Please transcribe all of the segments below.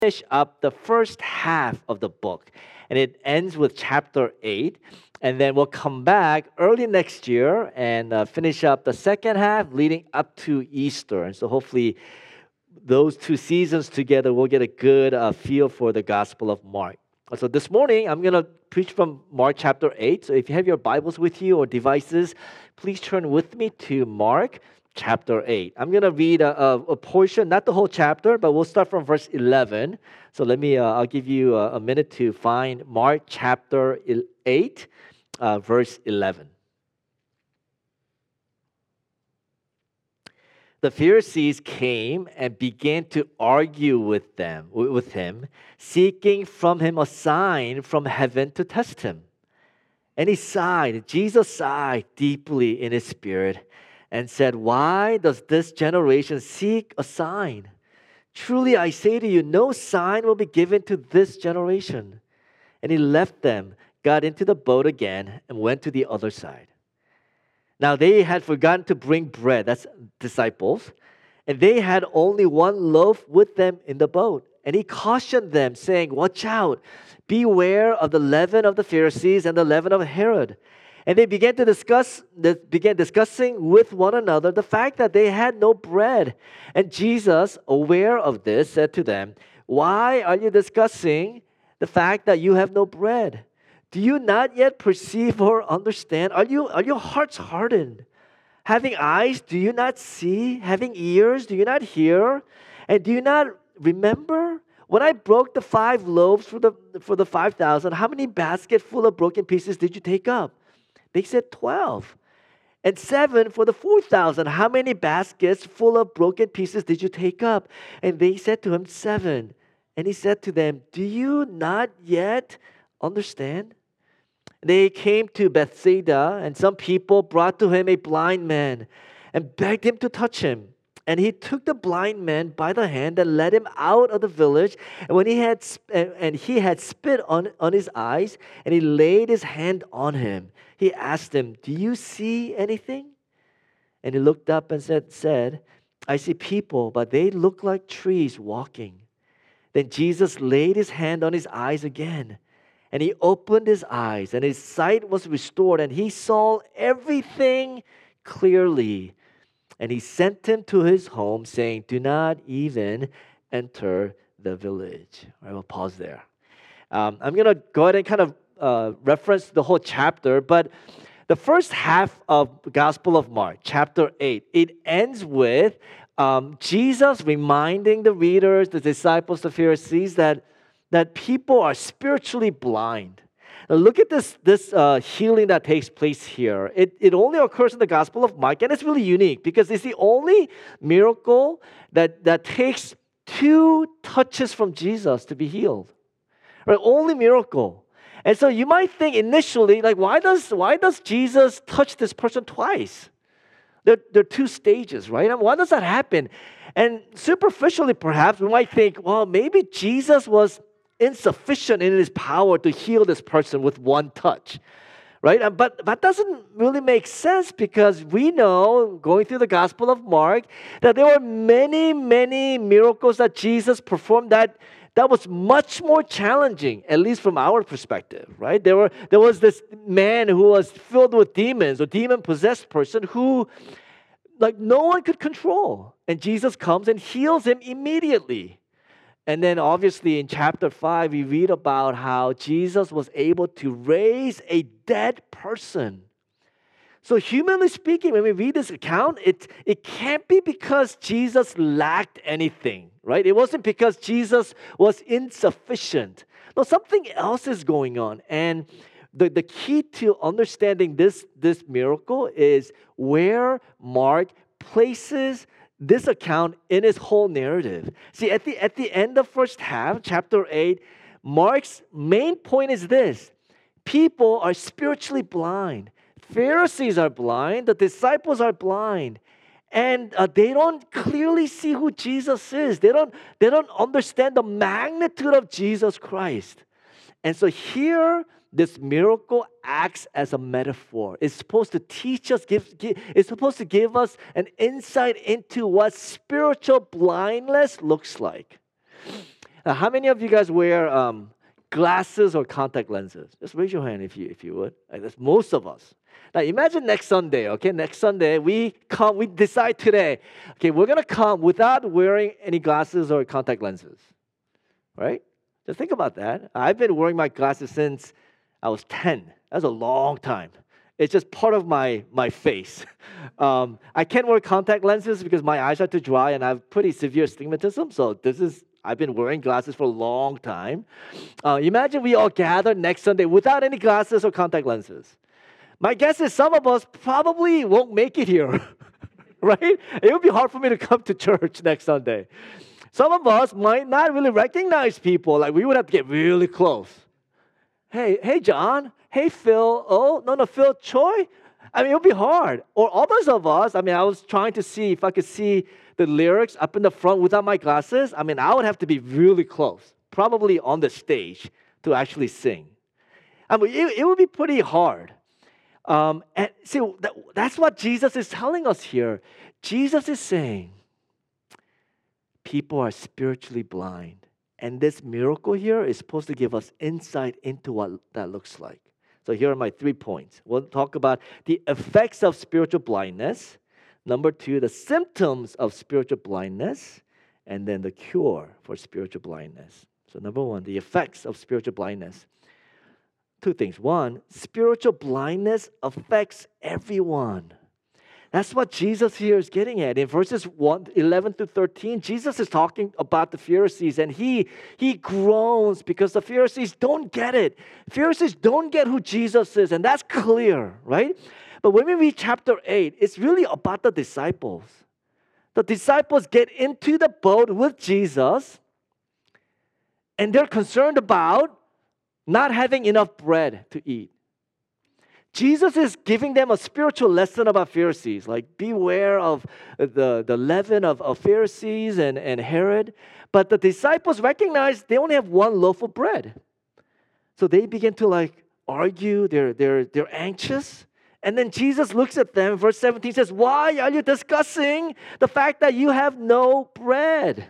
finish up the first half of the book. And it ends with chapter 8. And then we'll come back early next year and finish up the second half leading up to Easter. And so hopefully those two seasons together, we'll get a good feel for the Gospel of Mark. So this morning, I'm going to preach from Mark chapter 8. So if you have your Bibles with you or devices, please turn with me to Mark chapter 8. I'm going to read a portion, not the whole chapter, but we'll start from verse 11. So I'll give you a minute to find Mark chapter 8, verse 11. The Pharisees came and began to argue with him, seeking from him a sign from heaven to test him. And Jesus sighed deeply in his spirit and said, "Why does this generation seek a sign? Truly I say to you, no sign will be given to this generation." And he left them, got into the boat again, and went to the other side. Now they had forgotten to bring bread, that's disciples, and they had only one loaf with them in the boat. And he cautioned them, saying, "Watch out, beware of the leaven of the Pharisees and the leaven of Herod." And they began discussing with one another the fact that they had no bread. And Jesus, aware of this, said to them, "Why are you discussing the fact that you have no bread? Do you not yet perceive or understand? Are your hearts hardened? Having eyes, do you not see? Having ears, do you not hear? And do you not remember? When I broke the 5 loaves for the 5,000, how many baskets full of broken pieces did you take up?" They said 12. "And 7 for the 4,000, how many baskets full of broken pieces did you take up?" And they said to him, 7. And he said to them, "Do you not yet understand?" They came to Bethsaida, and some people brought to him a blind man and begged him to touch him. And he took the blind man by the hand and led him out of the village. And when he had spit on his eyes, and he laid his hand on him, he asked him, "Do you see anything?" And he looked up and said, "I see people, but they look like trees walking." Then Jesus laid his hand on his eyes again. And he opened his eyes, and his sight was restored, and he saw everything clearly. And he sent him to his home, saying, "Do not even enter the village." All right, we'll pause there. I'm going to go ahead and kind of reference the whole chapter, but the first half of the Gospel of Mark, chapter 8, it ends with Jesus reminding the readers, the disciples, the Pharisees, that people are spiritually blind. Now look at this healing that takes place here. It only occurs in the Gospel of Mark, and it's really unique because it's the only miracle that takes 2 touches from Jesus to be healed. Right? Only miracle. And so you might think initially, like, why does Jesus touch this person twice? There are 2 stages, right? Why does that happen? And superficially, perhaps, we might think, well, maybe Jesus was insufficient in his power to heal this person with one touch, right? But that doesn't really make sense because we know, going through the Gospel of Mark, that there were many, many miracles that Jesus performed that was much more challenging, at least from our perspective, right? There was this man who was filled with demons, a demon-possessed person who, like, no one could control. And Jesus comes and heals him immediately. And then obviously in chapter 5, we read about how Jesus was able to raise a dead person. So humanly speaking, when we read this account, it can't be because Jesus lacked anything, right? It wasn't because Jesus was insufficient. No, something else is going on. And the key to understanding this miracle is where Mark places this account in his whole narrative. See, at the end of first half, chapter 8, Mark's main point is this: people are spiritually blind. Pharisees are blind. The disciples are blind. And they don't clearly see who Jesus is. They don't understand the magnitude of Jesus Christ. And so here, this miracle acts as a metaphor. It's supposed to teach us, it's supposed to give us an insight into what spiritual blindness looks like. How many of you guys wear glasses or contact lenses? Just raise your hand if you would. That's most of us. Now imagine next Sunday, okay? Next Sunday we decide today, okay, we're gonna come without wearing any glasses or contact lenses, right? Just think about that. I've been wearing my glasses since I was 10. That's a long time. It's just part of my face. I can't wear contact lenses because my eyes are too dry and I have pretty severe astigmatism. So I've been wearing glasses for a long time. Imagine we all gather next Sunday without any glasses or contact lenses. My guess is some of us probably won't make it here, right? It would be hard for me to come to church next Sunday. Some of us might not really recognize people. Like we would have to get really close. Hey, John. Hey, Phil. Oh, no, Phil Choi. I mean, it would be hard. Or others of us, I mean, I was trying to see if I could see the lyrics up in the front without my glasses. I mean, I would have to be really close, probably on the stage to actually sing. I mean, it would be pretty hard. And see, that's what Jesus is telling us here. Jesus is saying, people are spiritually blind. And this miracle here is supposed to give us insight into what that looks like. So here are my 3 points. We'll talk about the effects of spiritual blindness. Number 2, the symptoms of spiritual blindness. And then the cure for spiritual blindness. So number 1, the effects of spiritual blindness. 2 things. 1, spiritual blindness affects everyone. That's what Jesus here is getting at. In verses 11 to 13, Jesus is talking about the Pharisees, and he groans because the Pharisees don't get it. Pharisees don't get who Jesus is, and that's clear, right? But when we read chapter 8, it's really about the disciples. The disciples get into the boat with Jesus, and they're concerned about not having enough bread to eat. Jesus is giving them a spiritual lesson about Pharisees, like beware of the leaven of Pharisees and Herod. But the disciples recognize they only have one loaf of bread. So they begin to argue, they're anxious. And then Jesus looks at them, verse 17 says, why are you discussing the fact that you have no bread?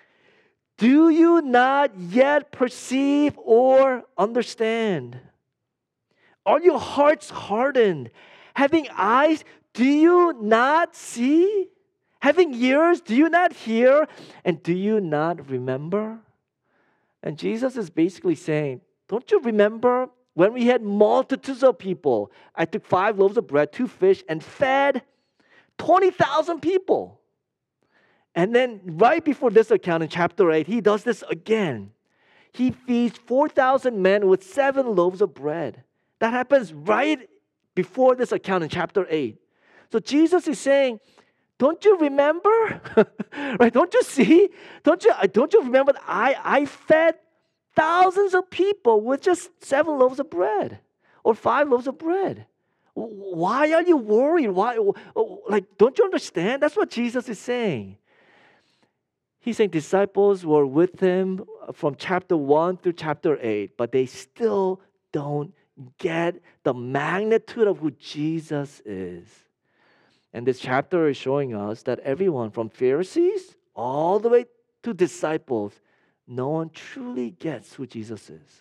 Do you not yet perceive or understand? Are your hearts hardened? Having eyes, do you not see? Having ears, do you not hear? And do you not remember? And Jesus is basically saying, don't you remember when we had multitudes of people? I took 5 loaves of bread, 2 fish, and fed 20,000 people. And then right before this account in chapter 8, he does this again. He feeds 4,000 men with 7 loaves of bread. That happens right before this account in chapter 8. So Jesus is saying, don't you remember? Right? Don't you see? Don't you remember that I fed thousands of people with just 7 loaves of bread or 5 loaves of bread? Why are you worried? Don't you understand? That's what Jesus is saying. He's saying disciples were with him from chapter 1 through chapter 8, but they still don't get the magnitude of who Jesus is. And this chapter is showing us that everyone from Pharisees all the way to disciples, no one truly gets who Jesus is.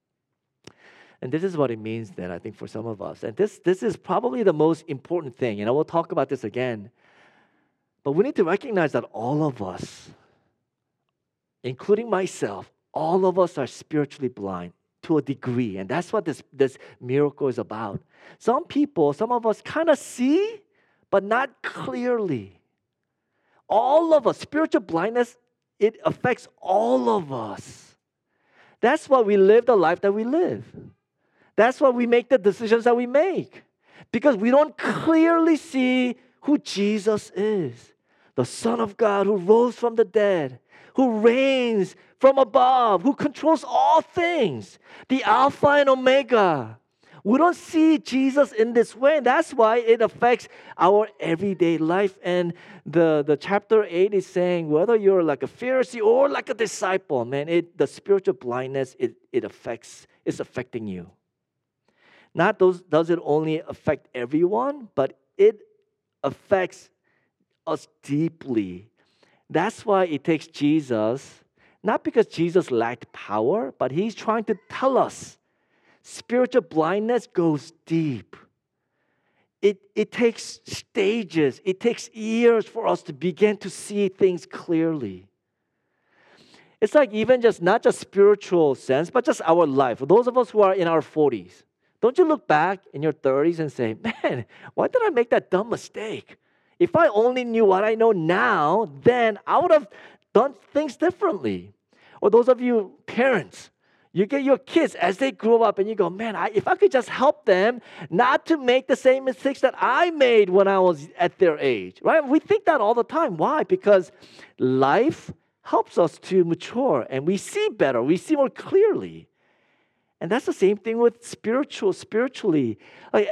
And this is what it means then, I think, for some of us. And this is probably the most important thing. And I will talk about this again. But we need to recognize that all of us, including myself, all of us are spiritually blind to a degree. And that's what this miracle is about. Some of us kind of see, but not clearly. All of us, spiritual blindness, it affects all of us. That's why we live the life that we live. That's why we make the decisions that we make. Because we don't clearly see who Jesus is. The Son of God who rose from the dead, who reigns from above, who controls all things, the Alpha and Omega. We don't see Jesus in this way. That's why it affects our everyday life. And the chapter 8 is saying whether you're like a Pharisee or like a disciple, man, the spiritual blindness, it's affecting you. Does it only affect everyone, but it affects us deeply. That's why it takes Jesus not because Jesus lacked power, but he's trying to tell us spiritual blindness goes deep. It takes stages, it takes years for us to begin to see things clearly. It's like even just not just spiritual sense, but just our life. For those of us who are in our 40s, don't you look back in your 30s and say, man, why did I make that dumb mistake? If I only knew what I know now, then I would have done things differently. Or those of you parents, you get your kids as they grow up and you go, man, if I could just help them not to make the same mistakes that I made when I was at their age, right? We think that all the time. Why? Because life helps us to mature and we see better, we see more clearly. And that's the same thing with spiritually. Like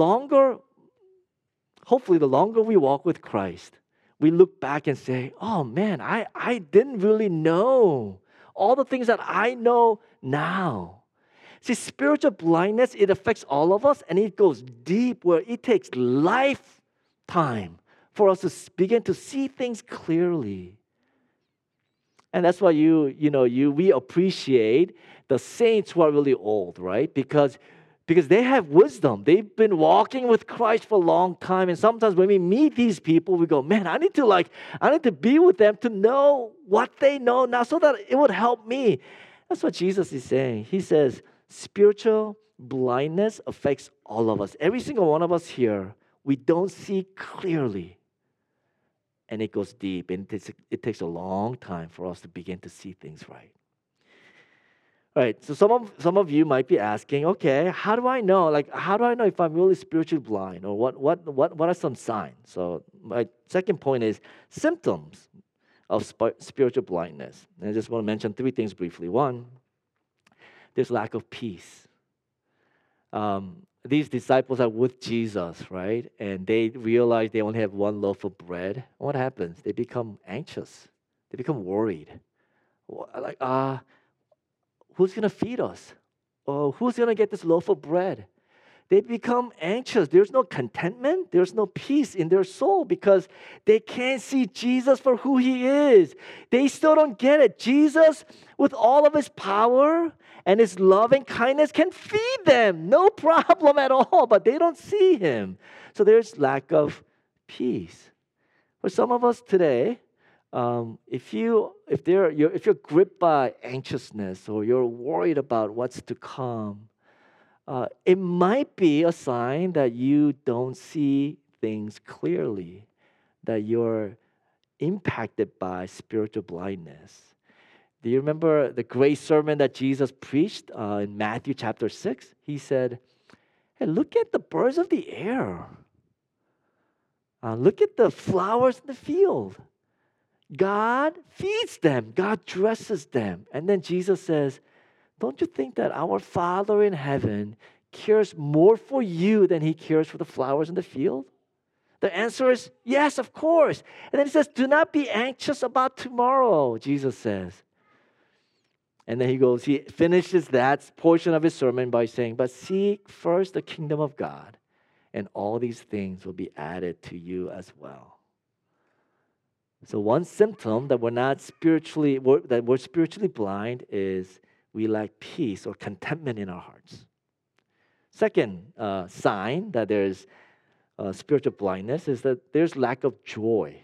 hopefully the longer we walk with Christ, we look back and say, oh man, I didn't really know all the things that I know now. See, spiritual blindness, it affects all of us and it goes deep where it takes lifetime for us to begin to see things clearly. And that's why we appreciate the saints who are really old, right? Because they have wisdom. They've been walking with Christ for a long time. And sometimes when we meet these people, we go, man, I need to be with them to know what they know now so that it would help me. That's what Jesus is saying. He says, spiritual blindness affects all of us. Every single one of us here, we don't see clearly. And it goes deep. And it takes a long time for us to begin to see things right. All right, so some of you might be asking, okay, how do I know? How do I know if I'm really spiritually blind? Or what are some signs? So my second point is symptoms of spiritual blindness. And I just want to mention three things briefly. One, there's lack of peace. These disciples are with Jesus, right? And they realize they only have one loaf of bread. What happens? They become anxious. They become worried. Who's going to feed us? Oh, who's going to get this loaf of bread? They become anxious. There's no contentment. There's no peace in their soul because they can't see Jesus for who he is. They still don't get it. Jesus, with all of his power and his love and kindness, can feed them. No problem at all, but they don't see him. So there's lack of peace. For some of us today, if you're gripped by anxiousness or you're worried about what's to come, it might be a sign that you don't see things clearly, that you're impacted by spiritual blindness. Do you remember the great sermon that Jesus preached in Matthew chapter 6? He said, hey, look at the birds of the air. Look at the flowers in the field. God feeds them. God dresses them. And then Jesus says, don't you think that our Father in heaven cares more for you than he cares for the flowers in the field? The answer is yes, of course. And then he says, do not be anxious about tomorrow, Jesus says. And then he finishes that portion of his sermon by saying, but seek first the kingdom of God, and all these things will be added to you as well. So one symptom that we're spiritually blind is we lack peace or contentment in our hearts. Second sign that there's spiritual blindness is that there's lack of joy.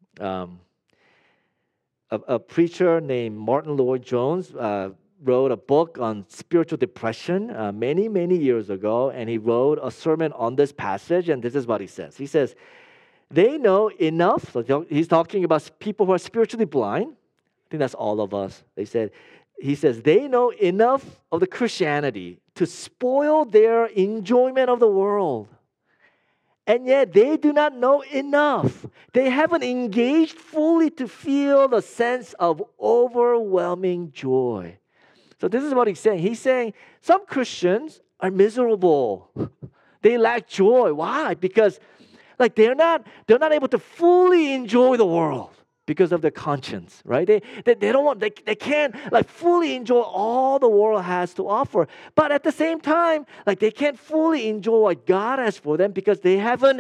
A preacher named Martin Lloyd-Jones wrote a book on spiritual depression many, many years ago, and he wrote a sermon on this passage, and this is what he says. He says, they know enough. So he's talking about people who are spiritually blind. I think that's all of us. He says, they know enough of the Christianity to spoil their enjoyment of the world. And yet they do not know enough. They haven't engaged fully to feel the sense of overwhelming joy. So this is what he's saying. He's saying some Christians are miserable. They lack joy. Why? Because they're not able to fully enjoy the world because of their conscience, right? They can't fully enjoy all the world has to offer. But at the same time, they can't fully enjoy what God has for them because they haven't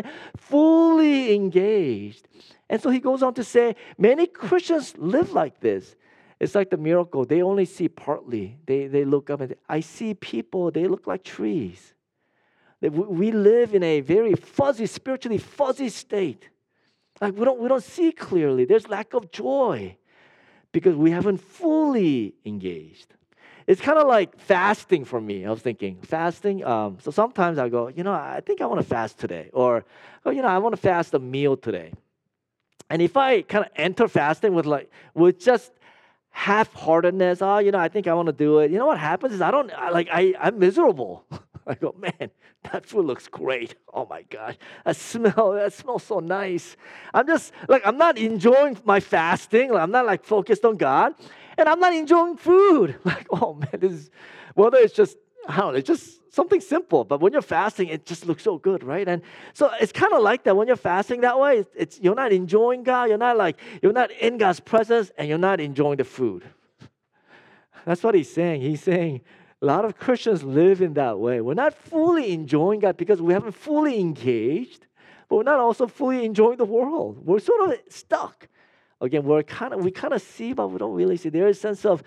fully engaged. And so he goes on to say, many Christians live like this. It's like the miracle. They only see partly. They look up and I see people, they look like trees. We live in a very fuzzy, spiritually fuzzy state. Like we don't see clearly. There's lack of joy because we haven't fully engaged. It's kind of like fasting for me. I was thinking fasting. So sometimes I go, I think I want to fast today, or I want to fast a meal today. And if I kind of enter fasting with just half-heartedness, I think I want to do it. You know what happens is I'm miserable. I go, man, that food looks great. Oh my gosh, that smells so nice. I'm not enjoying my fasting. I'm not focused on God, and I'm not enjoying food. Oh man, whether it's just, I don't know, it's just something simple. But when you're fasting, it just looks so good, right? And so it's kind of like that when you're fasting that way. It's you're not enjoying God. You're not in God's presence, and you're not enjoying the food. That's what he's saying. He's saying a lot of Christians live in that way. We're not fully enjoying God because we haven't fully engaged, but we're not also fully enjoying the world. We're sort of stuck. Again, we kind of see, but we don't really see. There's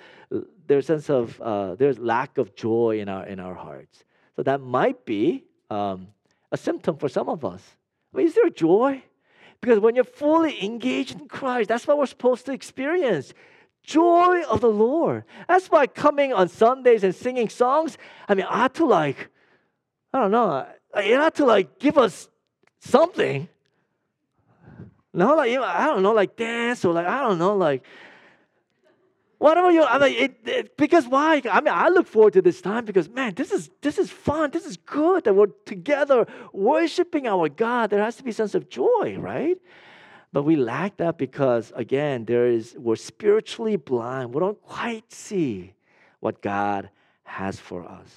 lack of joy in our hearts. So that might be a symptom for some of us. Is there joy? Because when you're fully engaged in Christ, that's what we're supposed to experience. Joy of the Lord. That's why coming on Sundays and singing songs, I ought to I don't know, it ought to give us something. No, I don't know, dance or I don't know, whatever because why? I look forward to this time because, man, this is fun. This is good that we're together worshiping our God. There has to be a sense of joy, right? But we lack that because, again, we're spiritually blind. We don't quite see what God has for us.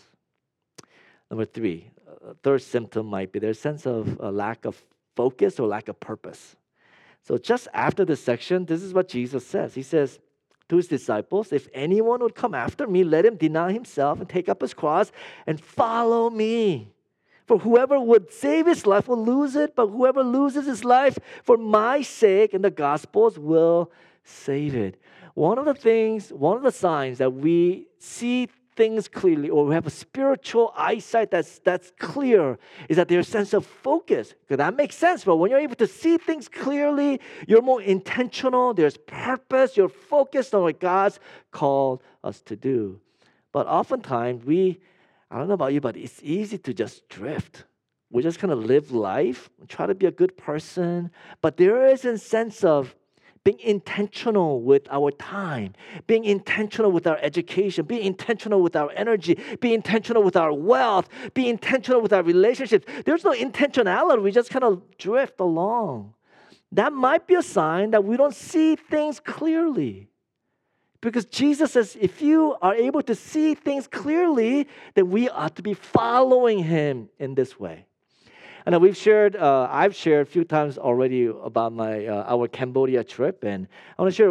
Number 3, third symptom might be there's a sense of a lack of focus or lack of purpose. So just after this section, this is what Jesus says. He says to his disciples, if anyone would come after me, let him deny himself and take up his cross and follow me. For whoever would save his life will lose it, but whoever loses his life for my sake and the gospel's will save it. One of the signs that we see things clearly, or we have a spiritual eyesight that's clear, is that there's a sense of focus. Because that makes sense, but when you're able to see things clearly, you're more intentional, there's purpose, you're focused on what God's called us to do. But oftentimes I don't know about you, but it's easy to just drift. We just kind of live life, try to be a good person, but there is a sense of being intentional with our time, being intentional with our education, being intentional with our energy, being intentional with our wealth, being intentional with our relationships. There's no intentionality. We just kind of drift along. That might be a sign that we don't see things clearly. Because Jesus says, if you are able to see things clearly, then we ought to be following him in this way. And I've shared a few times already about our Cambodia trip, and I want to share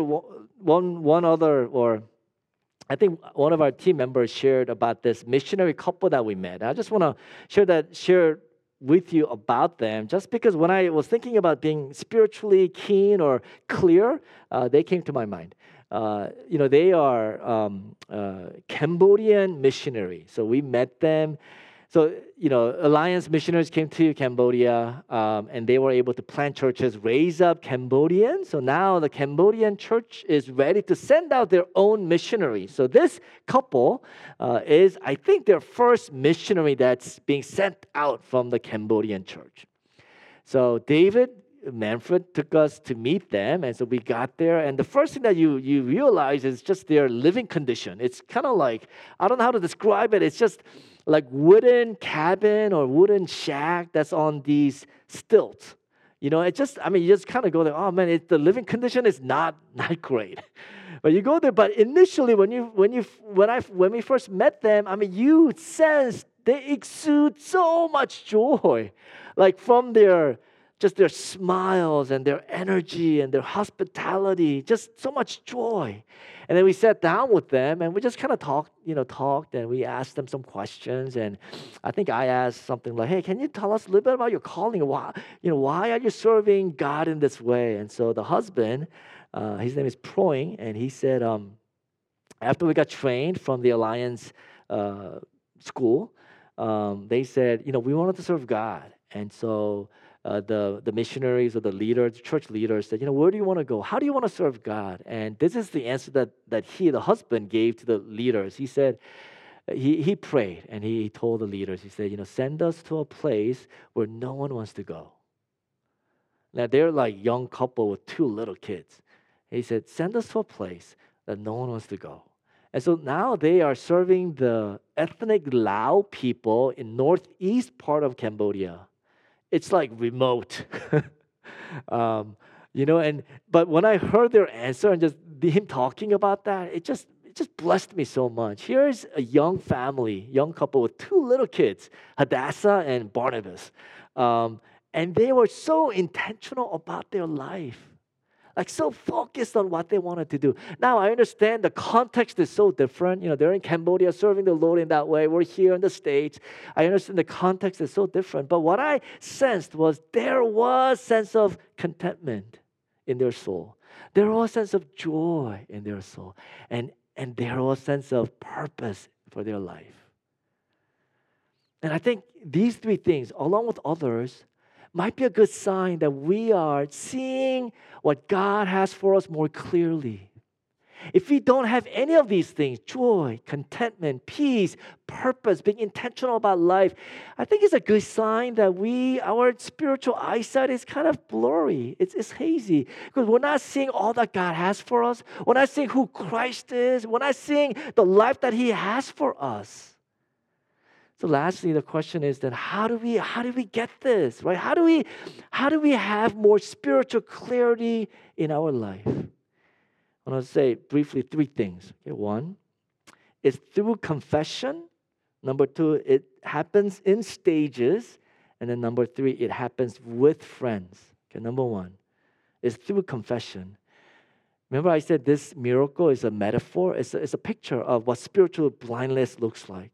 one other, or I think one of our team members shared about this missionary couple that we met. I just want to share with you about them, just because when I was thinking about being spiritually keen or clear, they came to my mind. They are Cambodian missionary. So we met them. So, Alliance missionaries came to Cambodia, and they were able to plant churches, raise up Cambodians. So now the Cambodian church is ready to send out their own missionaries. So this couple is, I think, their first missionary that's being sent out from the Cambodian church. So Manfred took us to meet them, and so we got there, and the first thing that you realize is just their living condition. It's kind of like, I don't know how to describe it, it's just like wooden cabin or wooden shack that's on these stilts. You just kind of go there, oh man, the living condition is not great. But you go there, but initially when we first met them, you sense they exude so much joy, like from their smiles and their energy and their hospitality, just so much joy. And then we sat down with them and we just kind of talked, and we asked them some questions. And I think I asked something like, hey, can you tell us a little bit about your calling? Why are you serving God in this way? And so the husband, his name is Proing, and he said, After we got trained from the Alliance school, they said, we wanted to serve God. And so the missionaries or the leaders, church leaders said, where do you want to go? How do you want to serve God? And this is the answer that the husband, gave to the leaders. He said, he prayed and he told the leaders, he said, send us to a place where no one wants to go. Now they're like young couple with two little kids. He said, send us to a place that no one wants to go. And so now they are serving the ethnic Lao people in northeast part of Cambodia. It's like remote. But when I heard their answer and just him talking about that, it just blessed me so much. Here's a young family, young couple with two little kids, Hadassah and Barnabas. And they were so intentional about their life. Like so focused on what they wanted to do. Now I understand the context is so different. They're in Cambodia serving the Lord in that way. We're here in the States. I understand the context is so different. But what I sensed was there was sense of contentment in their soul. There was a sense of joy in their soul. And there was a sense of purpose for their life. And I think these three things, along with others, might be a good sign that we are seeing what God has for us more clearly. If we don't have any of these things, joy, contentment, peace, purpose, being intentional about life, I think it's a good sign that our spiritual eyesight is kind of blurry. It's hazy because we're not seeing all that God has for us. We're not seeing who Christ is. We're not seeing the life that He has for us. So lastly, the question is that how do we get this, right? How do we have more spiritual clarity in our life? I want to say briefly three things. Okay, one is through confession. Number two, it happens in stages. And then number three, it happens with friends. Okay, number one is through confession. Remember I said this miracle is a metaphor. It's a picture of what spiritual blindness looks like.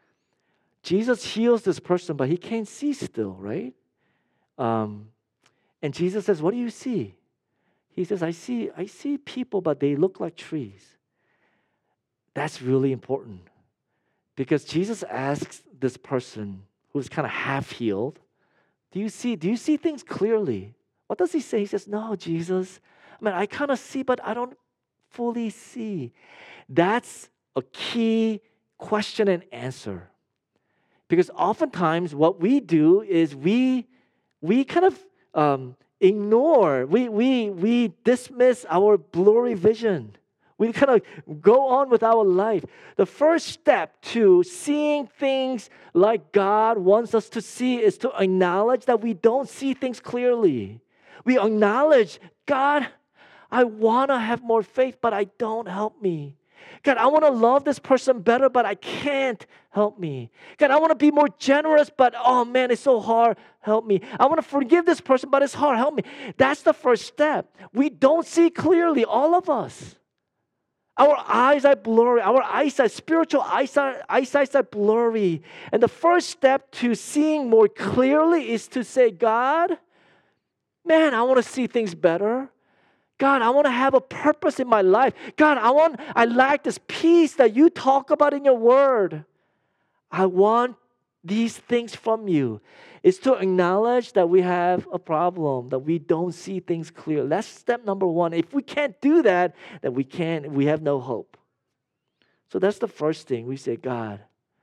Jesus heals this person, but he can't see still, right? And Jesus says, what do you see? He says, I see people, but they look like trees. That's really important because Jesus asks this person who's kind of half healed, do you see things clearly? What does he say? He says, no, Jesus. I kind of see, but I don't fully see. That's a key question and answer. Because oftentimes what we do is we kind of ignore, we dismiss our blurry vision. We kind of go on with our life. The first step to seeing things like God wants us to see is to acknowledge that we don't see things clearly. We acknowledge, God, I want to have more faith, but I don't. Help me. God, I want to love this person better, but I can't. Help me. God, I want to be more generous, but oh man, it's so hard. Help me. I want to forgive this person, but it's hard. Help me. That's the first step. We don't see clearly, all of us. Our eyes are blurry. Our eyesight, spiritual eyesight are blurry. And the first step to seeing more clearly is to say, God, man, I want to see things better. God, I want to have a purpose in my life. God, I lack this peace that you talk about in your word. I want these things from you. It's to acknowledge that we have a problem, that we don't see things clear. That's step number one. If we can't do that, then we have no hope. So that's the first thing. We say, God,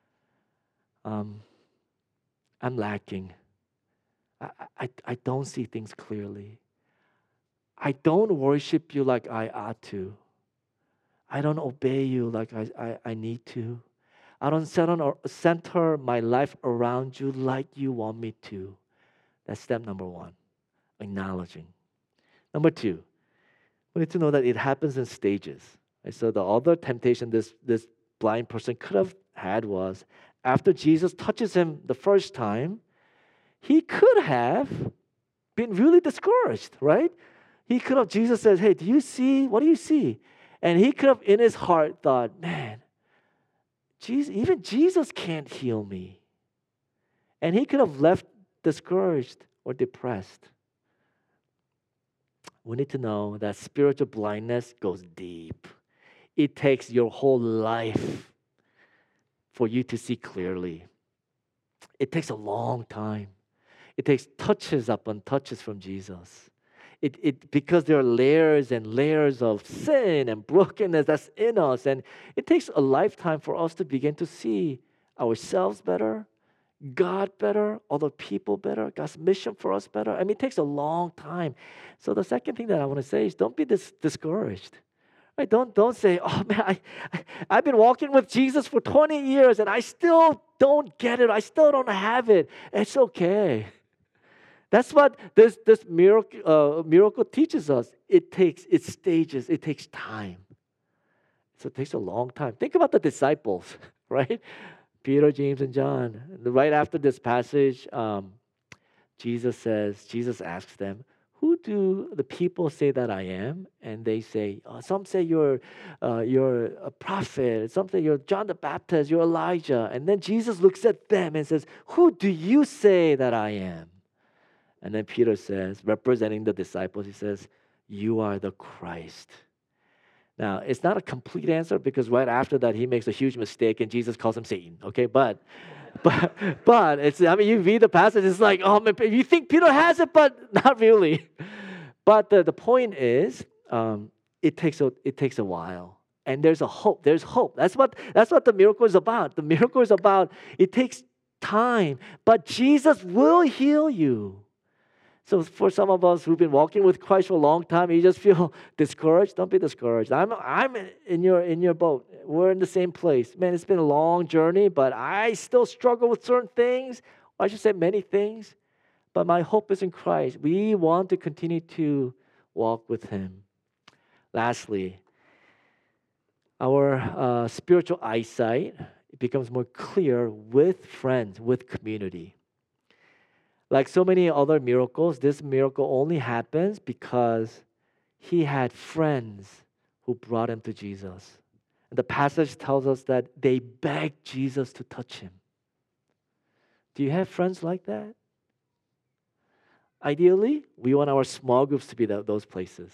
I'm lacking. I don't see things clearly. I don't worship you like I ought to. I don't obey you like I need to. I don't center my life around you like you want me to. That's step number one, acknowledging. Number two, we need to know that it happens in stages. And so the other temptation this blind person could have had was after Jesus touches him the first time, he could have been really discouraged, right? Jesus says, hey, do you see? What do you see? And he could have in his heart thought, man, even Jesus can't heal me. And he could have left discouraged or depressed. We need to know that spiritual blindness goes deep. It takes your whole life for you to see clearly. It takes a long time. It takes touches upon touches from Jesus. Because there are layers and layers of sin and brokenness that's in us. And it takes a lifetime for us to begin to see ourselves better, God better, other people better, God's mission for us better. I mean, it takes a long time. So the second thing that I want to say is don't be discouraged. Right? Don't say, oh man, I've been walking with Jesus for 20 years and I still don't get it. I still don't have it. It's okay. That's what this miracle teaches us. It stages, it takes time. So it takes a long time. Think about the disciples, right? Peter, James, and John. Right after this passage, Jesus asks them, who do the people say that I am? And they say, some say you're a prophet. Some say you're John the Baptist, you're Elijah. And then Jesus looks at them and says, who do you say that I am? And then Peter says, representing the disciples, he says, you are the Christ. Now, it's not a complete answer because right after that, he makes a huge mistake and Jesus calls him Satan, okay? But it's, I mean, you read the passage, it's like, oh man, you think Peter has it, but not really. But the point is, it takes a while. And there's a hope. There's hope. That's what the miracle is about. The miracle is about, it takes time, but Jesus will heal you. So for some of us who've been walking with Christ for a long time, you just feel discouraged. Don't be discouraged. I'm in your boat. We're in the same place. Man, it's been a long journey, but I still struggle with certain things. I should say many things. But my hope is in Christ. We want to continue to walk with Him. Lastly, our spiritual eyesight becomes more clear with friends, with community. Like so many other miracles, this miracle only happens because he had friends who brought him to Jesus. And the passage tells us that they begged Jesus to touch him. Do you have friends like that? Ideally, we want our small groups to be those places.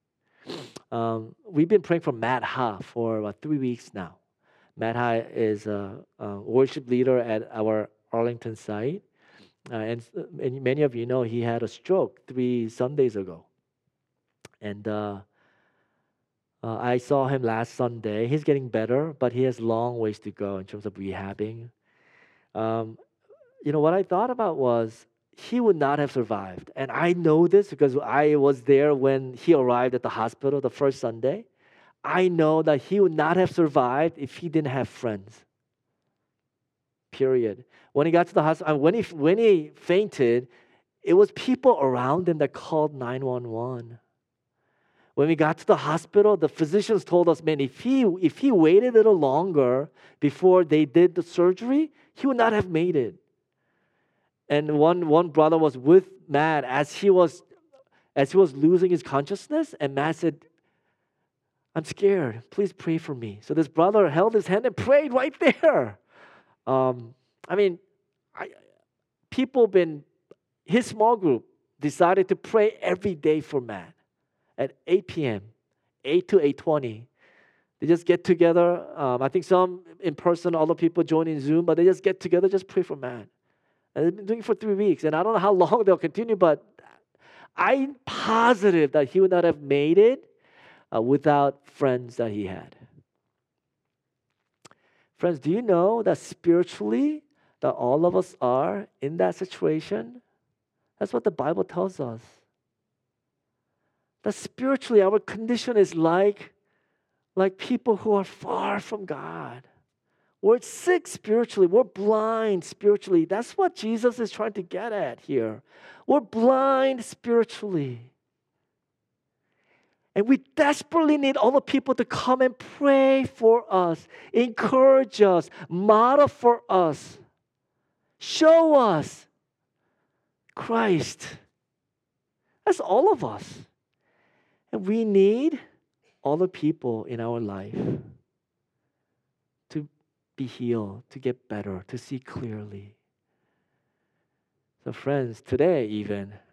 We've been praying for Matt Ha for about 3 weeks now. Matt Ha is a worship leader at our Arlington site. And many of you know he had a stroke 3 Sundays ago. And I saw him last Sunday. He's getting better, but he has long ways to go in terms of rehabbing. What I thought about was he would not have survived. And I know this because I was there when he arrived at the hospital the first Sunday. I know that he would not have survived if he didn't have friends. Period. When he got to the hospital, when he fainted, it was people around him that called 911. When we got to the hospital, the physicians told us, man, if he waited a little longer before they did the surgery, he would not have made it. And one brother was with Matt as he was losing his consciousness, and Matt said, I'm scared. Please pray for me. So this brother held his hand and prayed right there. His small group decided to pray every day for Matt at 8 p.m., 8 to 8:20. They just get together. I think some in person, other people join in Zoom, but they just get together, just pray for Matt. And they've been doing it for 3 weeks, and I don't know how long they'll continue, but I'm positive that he would not have made it without friends that he had. Friends, do you know that spiritually, that all of us are in that situation? That's what the Bible tells us. That spiritually, our condition is like people who are far from God. We're sick spiritually. We're blind spiritually. That's what Jesus is trying to get at here. We're blind spiritually. And we desperately need all the people to come and pray for us, encourage us, model for us, show us Christ. That's all of us. And we need all the people in our life to be healed, to get better, to see clearly. So friends, today even,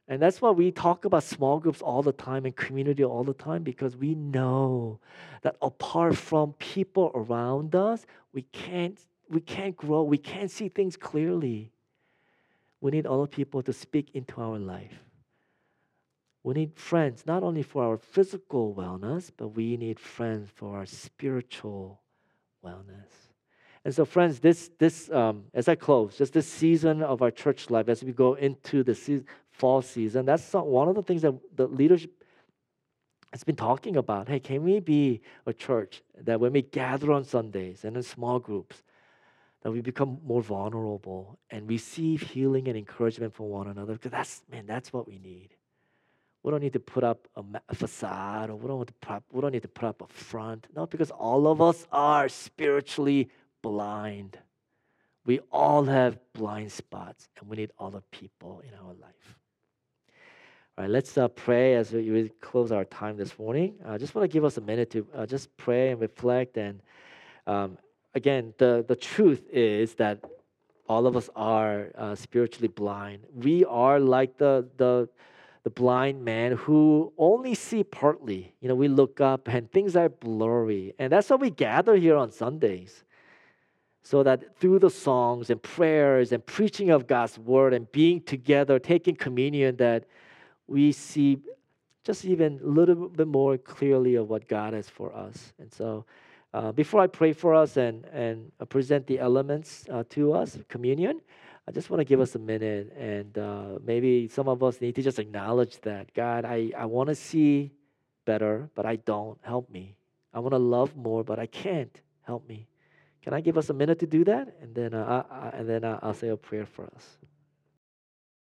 And that's why we talk about small groups all the time and community all the time, because we know that apart from people around us, we can't grow, we can't see things clearly. We need other people to speak into our life. We need friends not only for our physical wellness, but we need friends for our spiritual wellness. And so, friends, this as I close, just this season of our church life, as we go into the fall season, that's one of the things that the leadership has been talking about. Hey, can we be a church that when we gather on Sundays and in small groups, that we become more vulnerable and receive healing and encouragement from one another? Because that's what we need. We don't need to put up a facade, or we don't need to put up a front. No, because all of us are spiritually blind. We all have blind spots, and we need other people in our life. All right, let's pray as we close our time this morning. I just want to give us a minute to just pray and reflect. And again, the truth is that all of us are spiritually blind. We are like the blind man who only see partly. We look up and things are blurry. And that's why we gather here on Sundays. So that through the songs and prayers and preaching of God's word and being together, taking communion, that we see just even a little bit more clearly of what God has for us. And so before I pray for us and present the elements to us, communion, I just want to give us a minute, and maybe some of us need to just acknowledge that, God, I want to see better, but I don't. Help me. I want to love more, but I can't. Help me. Can I give us a minute to do that? And then I'll say a prayer for us.